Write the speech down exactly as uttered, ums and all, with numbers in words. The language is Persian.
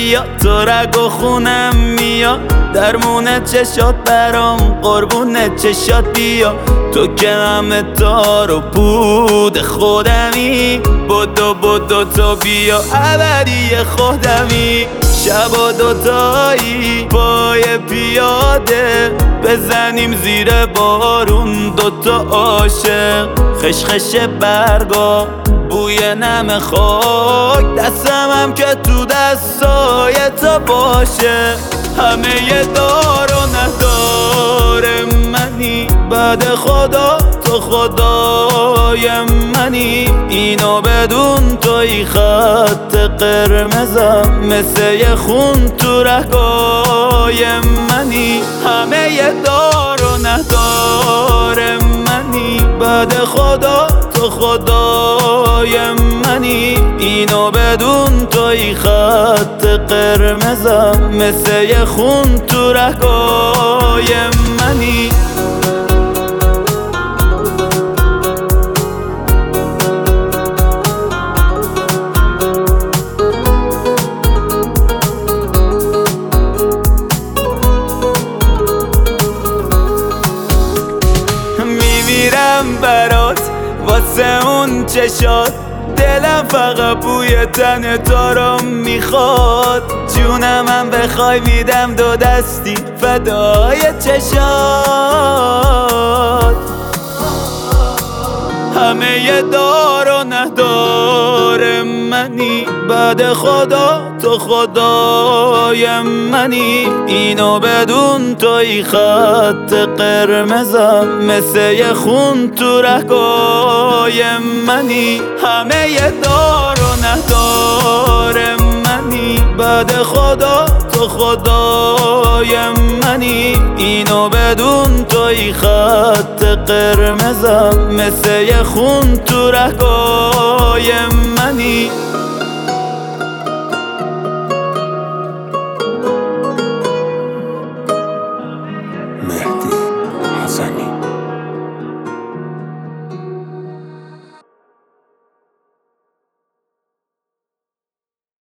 بیا تو رگ و خونم میا، درمون چشات برام قربون چشات بیا. تو که همه تار و پود خودمی، بدو بدو تو بیا ابدی خودمی. شبا دوتایی پای پیاده، بزنیم زیر بارون دوتا عاشق. خشخش برگا بوی نم خاک، دستم هم که تو دستای تو باشه. همه یه دار و ندار منی، بعد خدا تو خدای منی. اینو بدون توی خط قرمزم، مثل یه خون تو رگای منی. همه یه دار و ندار منی، بعد خدا تو خدای منی. اینو بدون توی خط قرمزم، مثل یه خون تو رگای منی. میمیرم برات واسه اون چشات، دلم فقط بوی تن تو رو میخواد. جونم هم بخوای میدم دو دستی فدای چشات. همه یه دار و ندار منی، بعد خدا تو خدای منی. اینو بدون توی خط قرمزم، مثل یه خون تو رگای منی. همه یه دار و ندار منی، بعد خدا تو خدای منی. اینو بدون توی خط قرمزم، مثل یه خون تو رگای منی. مهدی حسنی.